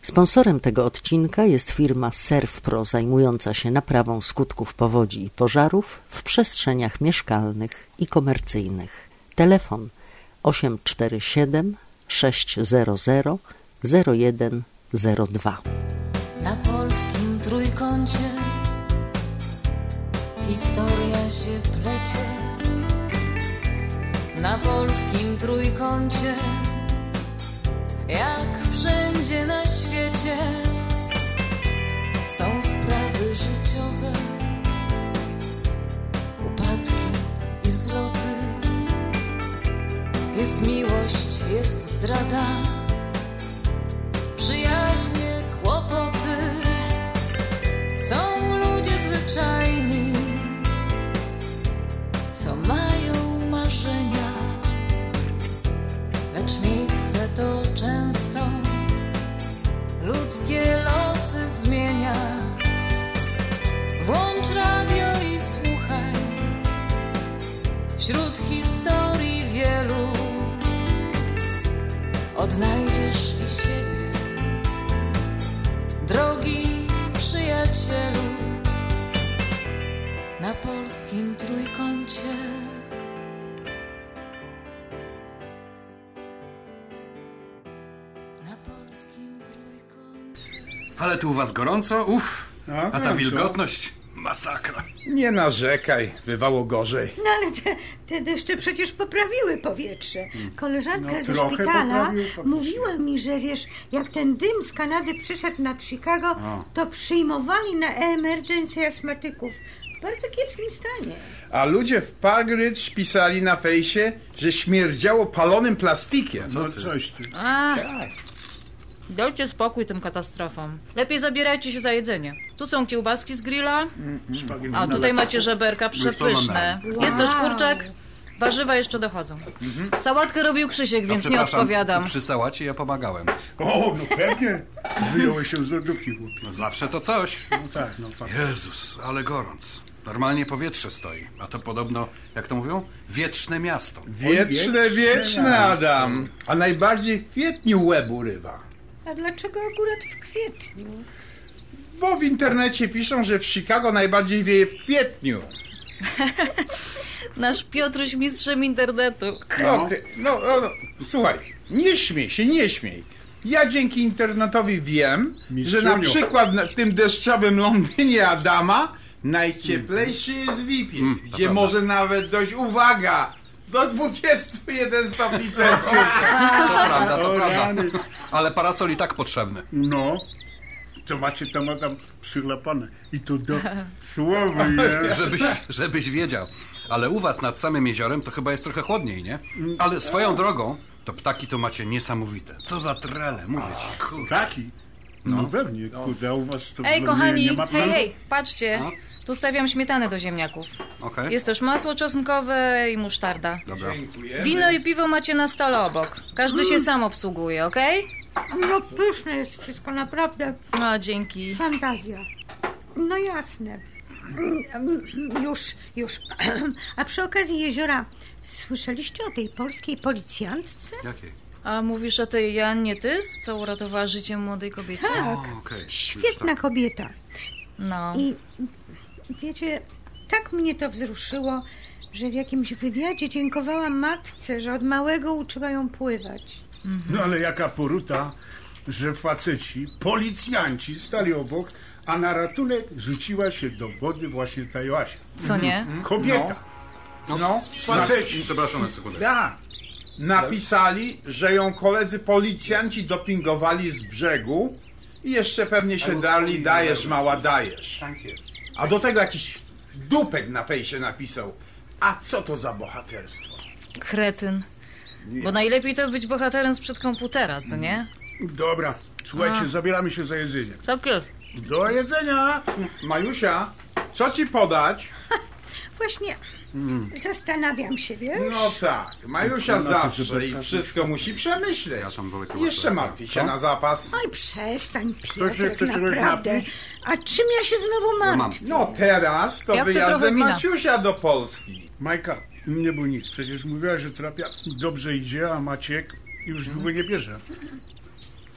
Sponsorem tego odcinka jest firma ServPro, zajmująca się naprawą skutków powodzi i pożarów w przestrzeniach mieszkalnych i komercyjnych. Telefon 847 600 0102. Na polskim trójkącie historia się plecie. Na polskim trójkącie, jak wszędzie na świecie, są sprawy życiowe, upadki i wzloty. Jest miłość, jest zdrada, przyjaźnie, kłopoty. Są ludzie zwyczajni, co mają marzenia, lecz miejsce to często ludzkie losy zmienia. Włącz radio i słuchaj, wśród historii wielu odnajdziesz i siebie, drogi przyjacielu. Na polskim trójkącie. Na polskim trójkącie. Ale tu u was gorąco? No, A ta gorąco. wilgotność? Masakra. Nie narzekaj, bywało gorzej. No ale te deszcze przecież poprawiły powietrze. Koleżanka No, ze trochę szpitala poprawiły faktycznie. mówiła mi, że wiesz, jak ten dym z Kanady przyszedł nad Chicago, to przyjmowali na emergency astmatyków w bardzo kiepskim stanie. A ludzie w Park Ridge pisali na fejsie, że śmierdziało palonym plastikiem. No coś ty. Dajcie spokój tym katastrofom. Lepiej zabierajcie się za jedzenie. Tu są kiełbaski z grilla, a tutaj macie żeberka przepyszne. Jest też kurczak, warzywa jeszcze dochodzą. Sałatkę robił Krzysiek, więc nie odpowiadam. Przy sałacie ja pomagałem. O, no pewnie. Wyjąłeś się z lodówki. No zawsze to coś. No tak, no faktycznie. Jezus, ale gorąc. Normalnie powietrze stoi. A to podobno, jak to mówią? Wietrzne miasto. Wieczne, Adam. A najbardziej w kwietniu łeb urywa. A dlaczego akurat w kwietniu? Bo w internecie piszą, że w Chicago najbardziej wieje w kwietniu. Nasz Piotruś mistrzem internetu. No, słuchaj, nie śmiej. Ja dzięki internetowi wiem, że na przykład w tym deszczowym Londynie Adama najcieplejszy jest lipiec, gdzie prawda. może nawet dojść, uwaga, do 21 stopni Celsjusza. To prawda. Ale parasol i tak potrzebny. No, to macie tam przylapane. I to do słowa, nie? Żebyś wiedział. Ale u was nad samym jeziorem to chyba jest trochę chłodniej, nie? Ale swoją drogą, to ptaki to macie niesamowite. Co za trele, mówię ci, kurde. Taki? No pewnie, kurde, a u was to Ej, w Londynie kochani, nie ma planu? hej, patrzcie. Tu stawiam śmietanę do ziemniaków. Okej. Jest też masło czosnkowe i musztarda. Dobra. Wino i piwo macie na stole obok. Każdy się sam obsługuje, okej? No pyszne jest wszystko, naprawdę. No, dzięki. Fantazja. No jasne. Już. A przy okazji jeziora, słyszeliście o tej polskiej policjantce? Jakiej? A mówisz o tej Jannie Tys, co uratowała życie młodej kobiecie? Tak, Okej. świetna kobieta. No. I wiecie, tak mnie to wzruszyło, że w jakimś wywiadzie dziękowała matce, że od małego uczyła ją pływać. No ale jaka poruta, że faceci, policjanci stali obok, a na ratunek rzuciła się do wody właśnie ta Joasia. Co nie? Kobieta. No, Faceci. Przepraszam na sekundę. tak. Napisali, że ją koledzy policjanci dopingowali z brzegu i jeszcze pewnie się darli, dajesz mała, dajesz. A do tego jakiś dupek na fejsie napisał. A co to za bohaterstwo? Kretyn. Bo najlepiej to być bohaterem sprzed komputera, co nie? Dobra, słuchajcie, zabieramy się za jedzenie. Tak jest. Do jedzenia! Majusia, co ci podać? Właśnie zastanawiam się, wiesz? No tak, Majusia No to zawsze super, i tak. wszystko musi przemyśleć. Ja tam były Jeszcze martwi się na zapas. Oj, przestań, Ktoś się Piotrek, chce czegoś naprawdę. napić? A czym ja się znowu mam. martwię? No teraz to Ja chcę trochę wyjazdem wina. Maciusia do Polski. Majka, nie było nic. Przecież mówiła, że terapia dobrze idzie, a Maciek już długo nie bierze.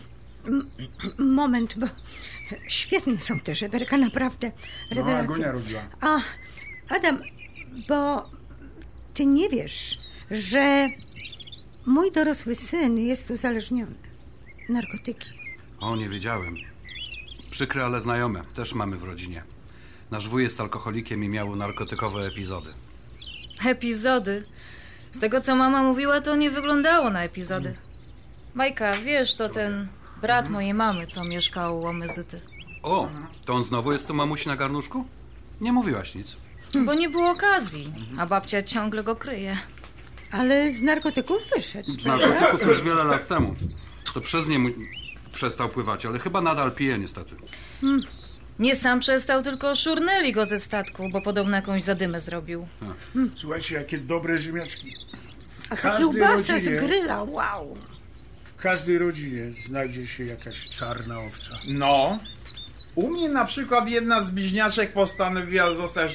Moment, bo świetne są te żeberka, naprawdę. Rewelacja. Agonia robiła. A, Adam, bo ty nie wiesz, że mój dorosły syn jest uzależniony. Narkotyki. O, nie wiedziałem. Przykre, ale znajome. Też mamy w rodzinie. Nasz wuj jest alkoholikiem i miał narkotykowe epizody. Epizody? Z tego, co mama mówiła, to nie wyglądało na epizody. Majka, wiesz, to ten brat mojej mamy, co mieszkał u Łomyzyty. O, to on znowu jest tu mamusi na garnuszku? Nie mówiłaś nic. Bo nie było okazji, a babcia ciągle go kryje. Ale z narkotyków wyszedł. Z narkotyków już wiele lat temu. To przez nie przestał pływać, ale chyba nadal pije niestety. Nie sam przestał, tylko szurnęli go ze statku, bo podobno jakąś zadymę zrobił. Słuchajcie, jakie dobre ziemniaczki. A ta każdej kiełbasa rodzinie- z gryla, wow. W każdej rodzinie znajdzie się jakaś czarna owca. No. U mnie na przykład jedna z bliźniaczek postanowiła zostać,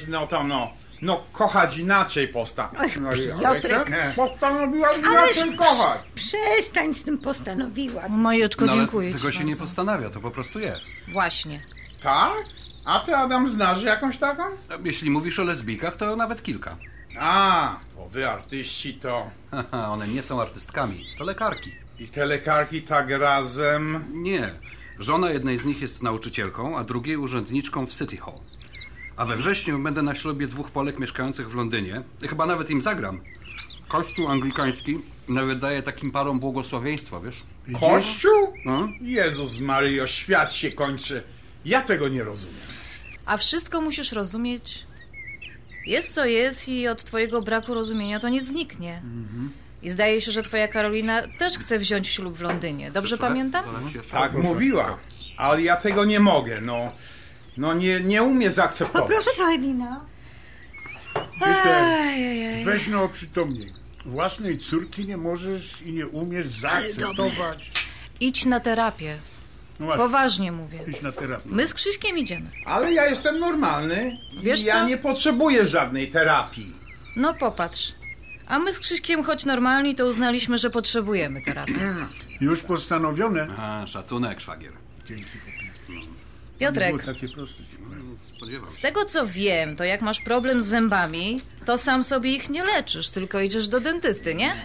kochać inaczej Ach, Piotrek, Postanowiła Ależ inaczej kochać. przestań z tym postanowiła. Majeczko, No, ale dziękuję tego ci się nie bardzo. postanawia, to po prostu jest. Właśnie. Tak? A ty, Adam, znasz jakąś taką? Jeśli mówisz o lesbijkach, to nawet kilka. A, bo wy artyści to... Haha, one nie są artystkami, to lekarki. I te lekarki tak razem... Nie. Żona jednej z nich jest nauczycielką, a drugiej urzędniczką w City Hall. A we wrześniu będę na ślubie 2 Polek mieszkających w Londynie. Chyba nawet im zagram. Kościół anglikański nawet daje takim parom błogosławieństwo, wiesz? Kościół? No? Jezus Maryjo, świat się kończy. Ja tego nie rozumiem. A wszystko musisz rozumieć. Jest co jest i od twojego braku rozumienia to nie zniknie. I zdaje się, że twoja Karolina też chce wziąć ślub w Londynie. Dobrze pamiętam? Tak mówiła, ale ja tego nie mogę, nie umiem zaakceptować. Poproszę trochę wina. Ajajaj. Weź no oprzytomnij. Własnej córki nie możesz i nie umiesz zaakceptować. Idź na terapię. No właśnie, Poważnie mówię. idź na terapię. My z Krzyśkiem idziemy. Ale ja jestem normalny Wiesz i ja co? nie potrzebuję żadnej terapii. No popatrz. A my z Krzyśkiem, choć normalni, to uznaliśmy, że potrzebujemy terapii. Już postanowione. A, szacunek, szwagier. Dzięki. Piotrek, Było takie proste. ci powiem. Spodziewam z się. tego co wiem, to jak masz problem z zębami, to sam sobie ich nie leczysz, tylko idziesz do dentysty, nie?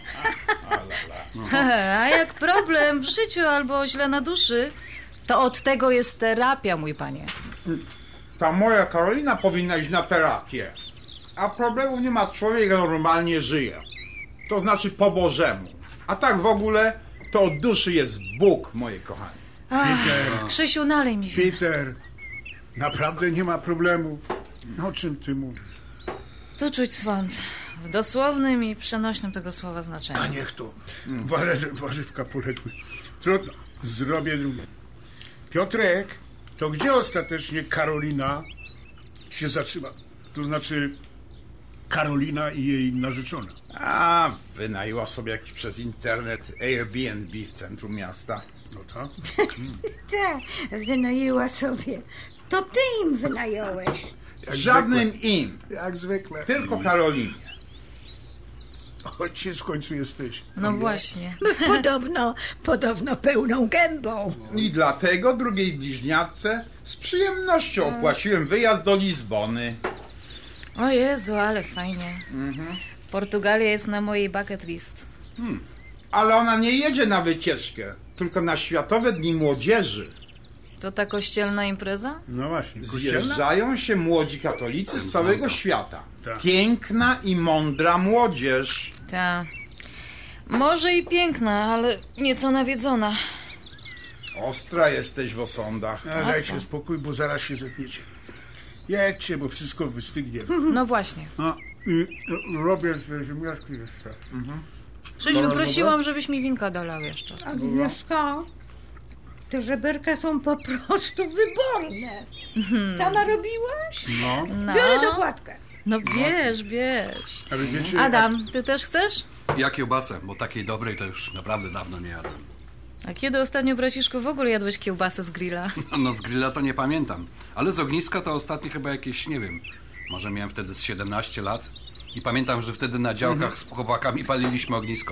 A jak problem w życiu albo źle na duszy, to od tego jest terapia, mój panie. Ta moja Karolina powinna iść na terapię. A problemów nie ma, człowiek normalnie żyje. To znaczy po Bożemu. A tak w ogóle to od duszy jest Bóg, moje kochanie. Krzysiu, nalej mi wina. Peter, naprawdę nie ma problemów. O czym ty mówisz? Tu czuć swąd. W dosłownym i przenośnym tego słowa znaczeniu. A niech to. Warzywka poległy. Trudno. Zrobię drugie. Piotrek, to gdzie ostatecznie Karolina się zatrzyma? To znaczy Karolina i jej narzeczona. A, wynajęła sobie jakiś przez internet Airbnb w centrum miasta. No tak? Tak, wynajęła sobie. To ty im wynająłeś. Żadnym im, Jak zwykle. tylko Karolinie. Choć w końcu jesteś. No właśnie. Podobno pełną gębą. I dlatego drugiej bliźniaczce z przyjemnością opłaciłem wyjazd do Lizbony. O Jezu, ale fajnie. Portugalia jest na mojej bucket list. Ale ona nie jedzie na wycieczkę, tylko na Światowe Dni Młodzieży. To ta kościelna impreza? No właśnie. Kościelna? Zjeżdżają się młodzi katolicy z całego świata. Tak. Piękna i mądra młodzież. Ta. Może i piękna, ale nieco nawiedzona. Ostra jesteś w osądach. A dajcie spokój, bo zaraz się zetniecie. Jedźcie, bo wszystko wystygnie. No właśnie. A, i robię te ziemniaczki jeszcze. Krzysiu, prosiłam, żebyś mi winka dolał jeszcze. Agnieszka, te żeberka są po prostu wyborne. Sama robiłaś? No, Biorę dokładkę. No bierz. ale wiecie, Adam, ty też chcesz? Ja kiełbasę, bo takiej dobrej to już naprawdę dawno nie jadłem. A kiedy ostatnio, braciszku, w ogóle jadłeś kiełbasę z grilla? No z grilla to nie pamiętam, ale z ogniska to ostatnie chyba jakieś, nie wiem, może miałem wtedy z 17 lat i pamiętam, że wtedy na działkach z chłopakami paliliśmy ognisko.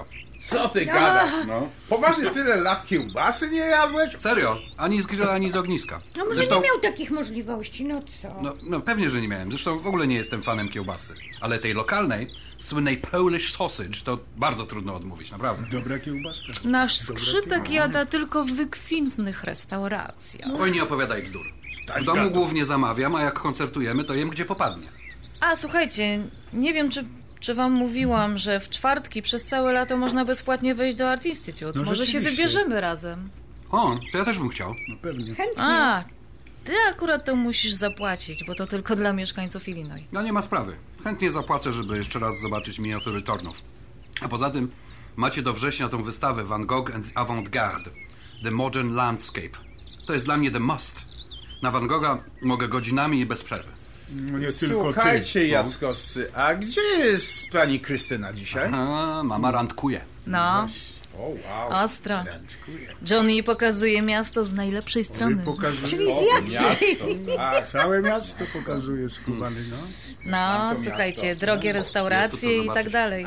Co ty gadasz, no? Poważnie tyle lat kiełbasy nie jadłeś? Serio, ani z grilla, ani z ogniska. No może Zresztą, nie miał takich możliwości, no co? no pewnie, że nie miałem. Zresztą w ogóle nie jestem fanem kiełbasy. Ale tej lokalnej, słynnej Polish sausage, to bardzo trudno odmówić, naprawdę. Dobra kiełbaska. Nasz skrzypek jada tylko w wykwintnych restauracjach. Oj, nie opowiadaj bzdur. W domu głównie zamawiam, a jak koncertujemy, to jem gdzie popadnie. A, słuchajcie, nie wiem, czy wam mówiłam, że w czwartki przez całe lato można bezpłatnie wejść do Art Institute. No Może się rzeczywiście. wybierzemy razem. O, to ja też bym chciał. No pewnie. Chętnie. A, ty akurat to musisz zapłacić, bo to tylko dla mieszkańców Illinois. No nie ma sprawy. Chętnie zapłacę, żeby jeszcze raz zobaczyć miniatury Tornów. A poza tym macie do września tą wystawę Van Gogh and Avant-Garde. The Modern Landscape. To jest dla mnie the must. Na Van Gogha mogę godzinami i bez przerwy. No nie tylko Słuchajcie, ty. Jackowscy, a gdzie jest pani Krystyna dzisiaj? A, mama randkuje. No, O, wow. ostro. Johnny pokazuje miasto z najlepszej strony. Czyli z jakiej? A, Całe miasto pokazuje skubany, no. No, słuchajcie, drogie Jest restauracje tu co i tak zobaczyć. dalej.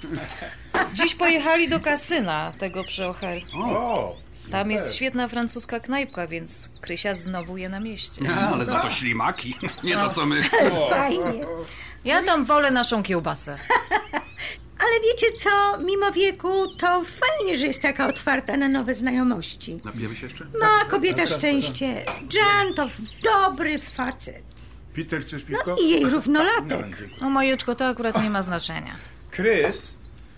Dziś pojechali do kasyna tego przy O'Hare. o, Tam jest świetna francuska knajpka, więc Krysia znowu je na mieście. Ale za to ślimaki. Nie to, co my. Fajnie. Ja tam wolę naszą kiełbasę. Ale wiecie co, mimo wieku, to fajnie, że jest taka otwarta na nowe znajomości. Napijemy się jeszcze? Ma kobieta szczęście. Jan to dobry facet. Peter, chcesz piwko? I jej równolatek. No, Majeczko, to akurat nie ma znaczenia. Krys,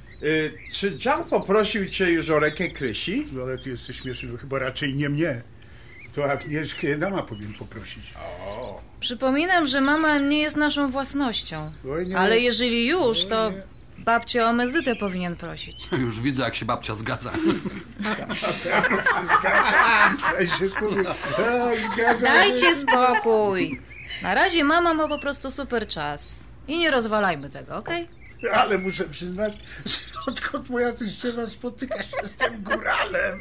czy Jan poprosił cię już o rękę Krysi? No, ale ty jesteś śmieszny, no chyba raczej nie mnie. To Agnieszkę dama powinien poprosić. Przypominam, że mama nie jest naszą własnością. Oj, nie Ale jest. jeżeli już, to babcię o mezytę powinien prosić. Już widzę, jak się babcia zgadza. Dajcie spokój. Na razie mama ma po prostu super czas. I nie rozwalajmy tego, okej? Ale muszę przyznać, że odkąd moja teściowa spotyka się z tym góralem,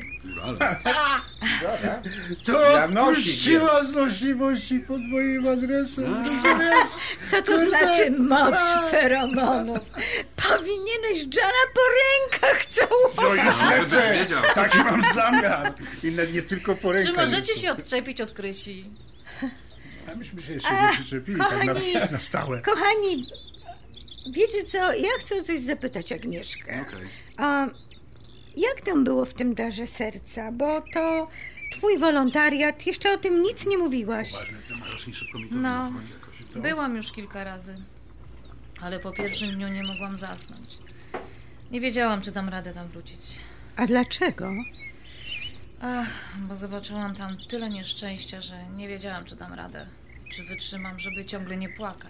to Janosik puściła złośliwości pod moim adresem. Rozumiesz? Co to znaczy moc feromonów? Powinieneś Jana po rękach całować. No już Żebyś lecę. wiedział. Taki mam zamiar. I nie tylko po Czy rękach. możecie się odczepić od Krysi? A myśmy się jeszcze nie przyczepili tak kochani. na stałe. Kochani, wiecie co, ja chcę coś zapytać Agnieszkę. Okej. A jak tam było w tym darze serca? Bo to twój wolontariat, jeszcze o tym nic nie mówiłaś. Strasznie szybko mi to No, wychodzi jakoś. byłam już kilka razy. Ale po pierwszym dniu nie mogłam zasnąć. Nie wiedziałam, czy dam radę tam wrócić. A dlaczego? Ach, bo zobaczyłam tam tyle nieszczęścia, że nie wiedziałam, czy dam radę. Czy wytrzymam, żeby ciągle nie płakać.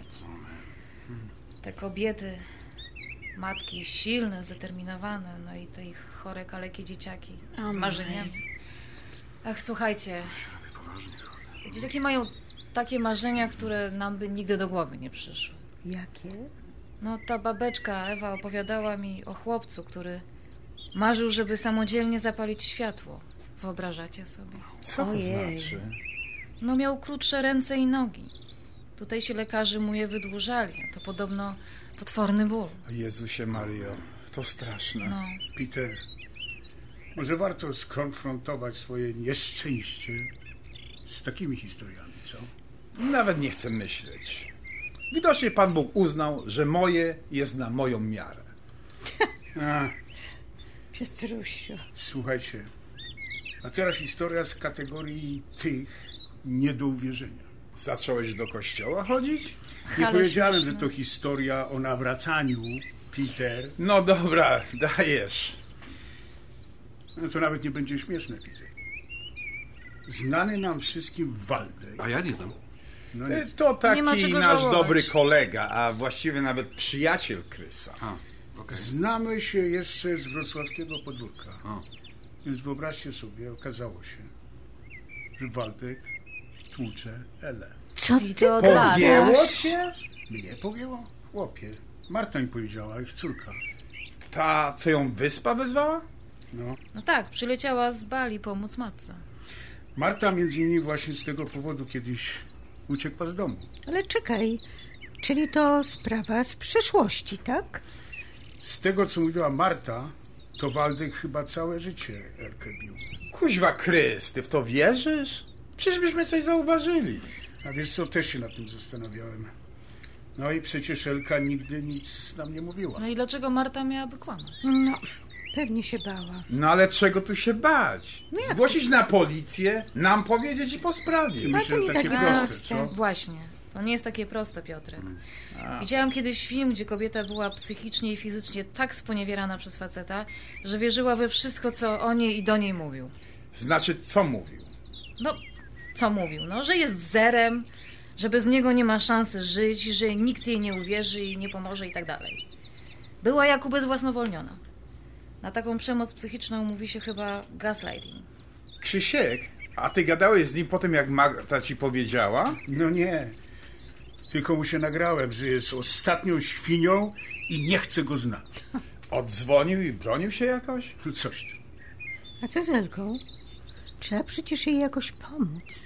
Te kobiety, matki silne, zdeterminowane, no i te ich chore, kalekie dzieciaki z marzeniami. Ach, słuchajcie, dzieciaki mają takie marzenia, które nam by nigdy do głowy nie przyszły. Jakie? No, ta babeczka Ewa opowiadała mi o chłopcu, który marzył, żeby samodzielnie zapalić światło. Wyobrażacie sobie? Co to Ojej. znaczy? No, miał krótsze ręce i nogi. Tutaj się lekarze mu je wydłużali, a to podobno potworny ból. Jezusie Mario, to straszne. No, Peter, może warto skonfrontować swoje nieszczęście z takimi historiami, co? Nawet nie chcę myśleć. Widocznie Pan Bóg uznał, że moje jest na moją miarę. A, Piostrusiu. słuchajcie, a teraz historia z kategorii tych nie do uwierzenia. Zacząłeś do kościoła chodzić? Nie ale powiedziałem, śmieszne. że to historia o nawracaniu, Peter. No dobra, dajesz. No to nawet nie będzie śmieszne, Peter. Znany nam wszystkim Waldek. A ja nie znam. No nie, To Nie ma taki czego nasz żałować. dobry kolega, a właściwie nawet przyjaciel Krysa. A, okej. znamy się jeszcze z wrocławskiego podwórka. O. Więc wyobraźcie sobie, okazało się, że Waldek tłucze Elę. Co i ty to od lat. Podjęło cię? Mnie pogięło? Chłopie. Marta mi powiedziała, ich córka. Ta, co ją wyspa wezwała? No. No tak, przyleciała z Bali pomóc matce. Marta między innymi właśnie z tego powodu kiedyś uciekła z domu. Ale czekaj, czyli to sprawa z przeszłości, tak? Z tego, co mówiła Marta, to Waldek chyba całe życie Elkę bił. Kuźwa Krys, ty w to wierzysz? Przecież byśmy coś zauważyli. A wiesz co, też się nad tym zastanawiałem. No i przecież Elka nigdy nic nam nie mówiła. No i dlaczego Marta miałaby kłamać? No, pewnie się bała. No ale czego tu się bać? Zgłosić na policję, nam powiedzieć i po sprawie. Myślę, że nie takie tak proste, proste. co? Właśnie. To nie jest takie proste, Piotrek. Widziałam kiedyś film, gdzie kobieta była psychicznie i fizycznie tak sponiewierana przez faceta, że wierzyła we wszystko, co o niej i do niej mówił. Znaczy, co mówił? No, co mówił? No, że jest zerem, że bez niego nie ma szansy żyć, że nikt jej nie uwierzy i nie pomoże i tak dalej. Była jak ubezwłasnowolniona. Na taką przemoc psychiczną mówi się chyba gaslighting. Krzysiek, a ty gadałeś z nim po tym, jak Marta ci powiedziała? No nie. Tylko mu się nagrałem, że jest ostatnią świnią i nie chcę go znać. Oddzwonił i bronił się jakoś? No coś tu. A co z Elką? Trzeba przecież jej jakoś pomóc.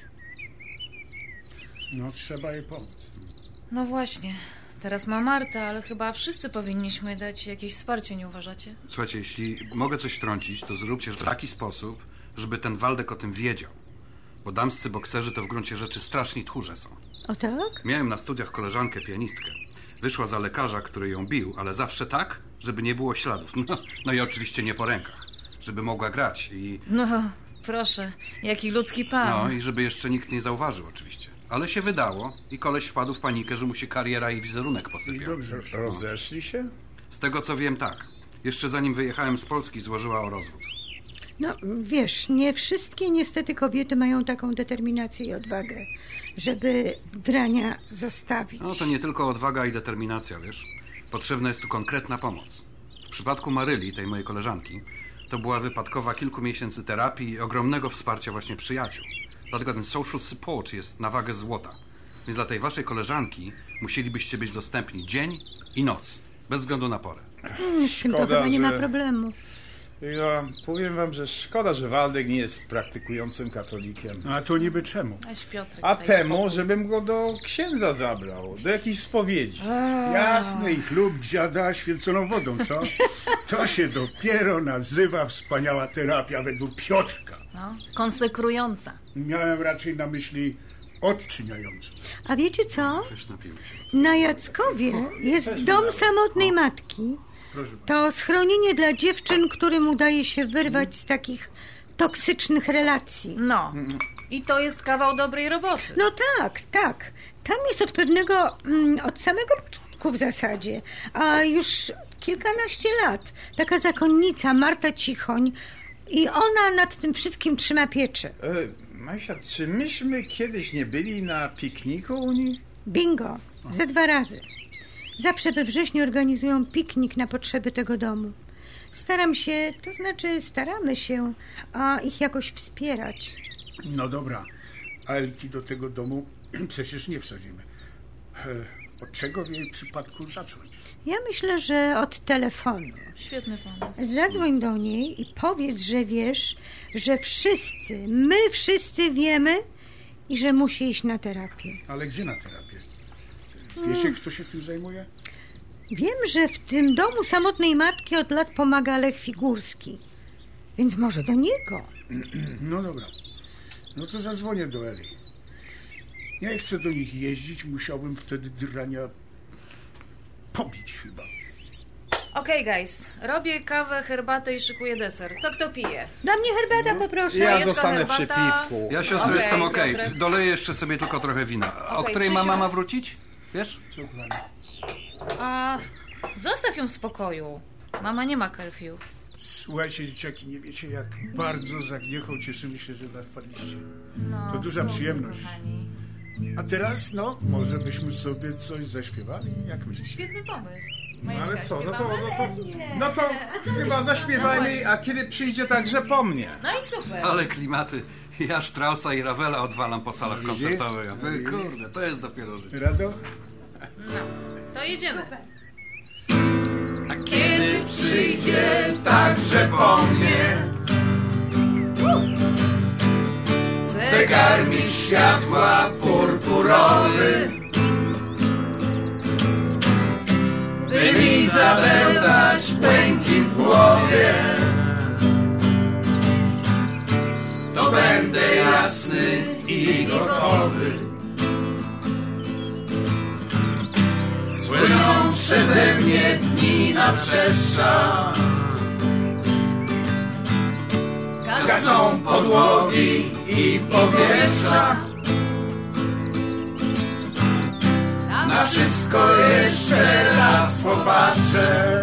No trzeba jej pomóc. No właśnie. Teraz ma Marta, ale chyba wszyscy powinniśmy dać jakieś wsparcie, nie uważacie? Słuchajcie, jeśli mogę coś wtrącić, to zróbcie w taki sposób, żeby ten Waldek o tym wiedział. Bo damscy bokserzy to w gruncie rzeczy straszni tchórze są. O tak? Miałem na studiach koleżankę, pianistkę. Wyszła za lekarza, który ją bił, ale zawsze tak, żeby nie było śladów. No i oczywiście nie po rękach. Żeby mogła grać i... No, proszę, jaki ludzki pan. No i żeby jeszcze nikt nie zauważył oczywiście. Ale się wydało i koleś wpadł w panikę, że mu się kariera i wizerunek I posypiał. dobrze. Rozeszli się? Z tego co wiem, tak. Jeszcze zanim wyjechałem z Polski, złożyła o rozwód. No, wiesz, nie wszystkie niestety kobiety mają taką determinację i odwagę, żeby drania zostawić. No to nie tylko odwaga i determinacja, wiesz. Potrzebna jest tu konkretna pomoc. W przypadku Maryli, tej mojej koleżanki, to była wypadkowa kilku miesięcy terapii i ogromnego wsparcia właśnie przyjaciół. Dlatego ten social support jest na wagę złota. Więc dla tej waszej koleżanki musielibyście być dostępni dzień i noc, bez względu na porę. Z tym to chyba nie ma problemu. Ja powiem wam, że szkoda, że Waldek nie jest praktykującym katolikiem. A to niby czemu? Weź, Piotrek, A daj temu, spokój. żebym go do księdza zabrał, do jakiejś spowiedzi. Jasny i chlub dziada święconą wodą, co? To się dopiero nazywa wspaniała terapia według Piotrka. No, konsekrująca. Miałem raczej na myśli odczyniającą. A wiecie co? Wiesz, napijmy się. Na Jackowie jest dom samotnej matki. Proszę. To schronienie dla dziewczyn, którym udaje się wyrwać z takich toksycznych relacji. No, i to jest kawał dobrej roboty. No tak, tak. Tam jest od samego początku w zasadzie, a już kilkanaście lat. Taka zakonnica Marta Cichoń i ona nad tym wszystkim trzyma pieczę. Masia, czy myśmy kiedyś nie byli na pikniku u niej? Bingo, ze 2 razy. Zawsze we wrześniu organizują piknik na potrzeby tego domu. Staramy się ich jakoś wspierać. No dobra, a Elki do tego domu przecież nie wsadzimy. Od czego w jej przypadku zacząć? Ja myślę, że od telefonu. Świetny pomysł. Zadzwoń do niej i powiedz, że wiesz, że my wszyscy wiemy i że musi iść na terapię. Ale gdzie na terapię? Wiecie, kto się tym zajmuje? Wiem, że w tym domu samotnej matki od lat pomaga Lech Figurski. Więc może do niego. No dobra. No to zadzwonię do Eli. Nie chcę do nich jeździć, musiałbym wtedy drania pobić chyba. Okej, guys, robię kawę, herbatę i szykuję deser. Co kto pije? Dla mnie herbata poproszę. Ja Jajeczko, zostanę przy herbata. piwku. Ja, siostro, Okej, jestem okej. Piotrek. Doleję jeszcze sobie tylko trochę wina. O Okej, której Krzysiu. mama ma wrócić? Wiesz? Słuchaj. A zostaw ją w spokoju. Mama nie ma curfew. Słuchajcie, dzieciaki, nie wiecie, jak bardzo z Agniechą cieszymy się, że wpadliście. No, To duża super, przyjemność. kochani. A teraz, może byśmy sobie coś zaśpiewali? Jak myślicie? Świetny pomysł. No ale co, no to chyba zaśpiewajmy, a kiedy przyjdzie także po mnie. No i super. Ale klimaty. Ja Straussa i Ravela odwalam po salach Widzisz? koncertowych. A wy, kurde, to jest dopiero życie. Rado? No, to jedziemy. A kiedy przyjdzie także po mnie Zegarmistrz światła purpurowy, by mi zabełtać pęki w głowie. będę jasny i gotowy. Spłyną przeze mnie dni na przestrzał. Zgasną podłogi i powietrza. Na wszystko jeszcze raz popatrzę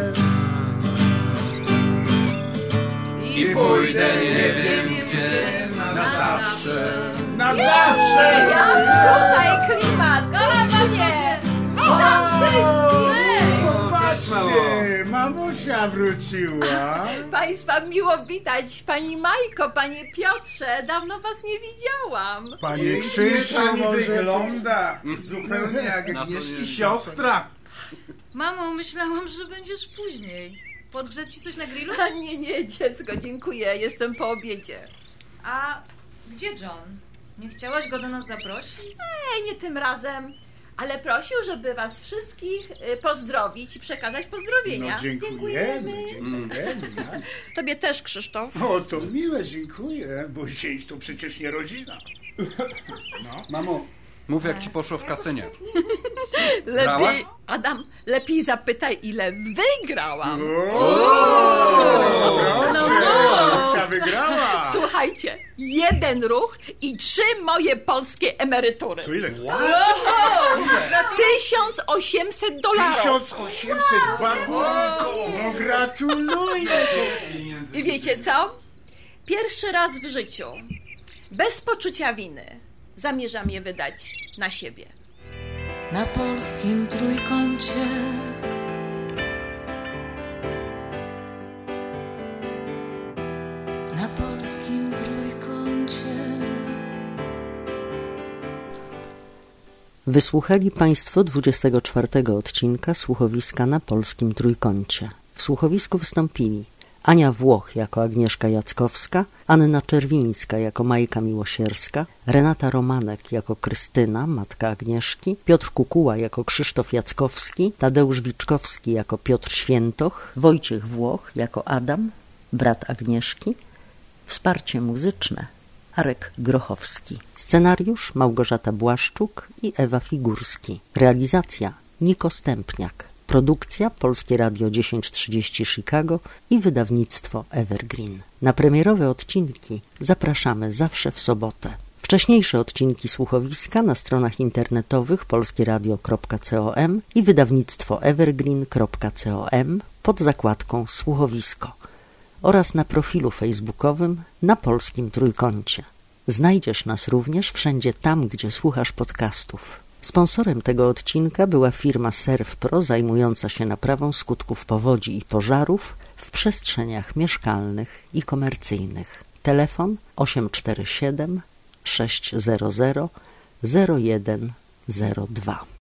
i pójdę nie wiem gdzie na zawsze. Na zawsze! Jak tutaj klimat! Panie! Witam wszystkich! Patrzcie, mamusia wróciła. Państwa miło witać. Pani Majko, panie Piotrze, dawno was nie widziałam. Panie Krzysiu, Pani może... wygląda zupełnie jak Agnieszki siostra. Mamo, myślałam, że będziesz później. Podgrzeć ci coś na grillu? A nie, dziecko, dziękuję. Jestem po obiedzie. A gdzie John? Nie chciałaś go do nas zaprosić? Nie tym razem. Ale prosił, żeby was wszystkich pozdrowić i przekazać pozdrowienia. No dziękujemy. Tobie też, Krzysztof. O, to miłe, dziękuję, bo zięć to przecież nie rodzina. Mamo, mów jak ci poszło w kasynie. Lepiej, Adam, lepiej zapytaj, ile wygrałam. Mamusia wygrała. Słuchajcie, 1 ruch i 3 moje polskie emerytury. To ile to? $1800. $1800 bardzo. No gratuluję. I wiecie co? Pierwszy raz w życiu, bez poczucia winy, zamierzam je wydać na siebie. Na polskim trójkącie na polskim trójkącie. Wysłuchali Państwo 24 odcinka słuchowiska na polskim trójkącie. W słuchowisku wystąpili Ania Włoch jako Agnieszka Jackowska, Anna Czerwińska jako Majka Miłosierska, Renata Romanek jako Krystyna, matka Agnieszki, Piotr Kukuła jako Krzysztof Jackowski, Tadeusz Wiczkowski jako Piotr Świętoch, Wojciech Włoch jako Adam, brat Agnieszki. Wsparcie muzyczne Arek Grochowski. Scenariusz Małgorzata Błaszczuk i Ewa Figurski. Realizacja Niko Stępniak. Produkcja Polskie Radio 1030 Chicago i wydawnictwo Evergreen. Na premierowe odcinki zapraszamy zawsze w sobotę. Wcześniejsze odcinki słuchowiska na stronach internetowych polskieradio.com i wydawnictwo evergreen.com pod zakładką Słuchowisko oraz na profilu facebookowym na Polskim Trójkącie. Znajdziesz nas również wszędzie tam, gdzie słuchasz podcastów. Sponsorem tego odcinka była firma ServPro zajmująca się naprawą skutków powodzi i pożarów w przestrzeniach mieszkalnych i komercyjnych. Telefon 847 600 0102.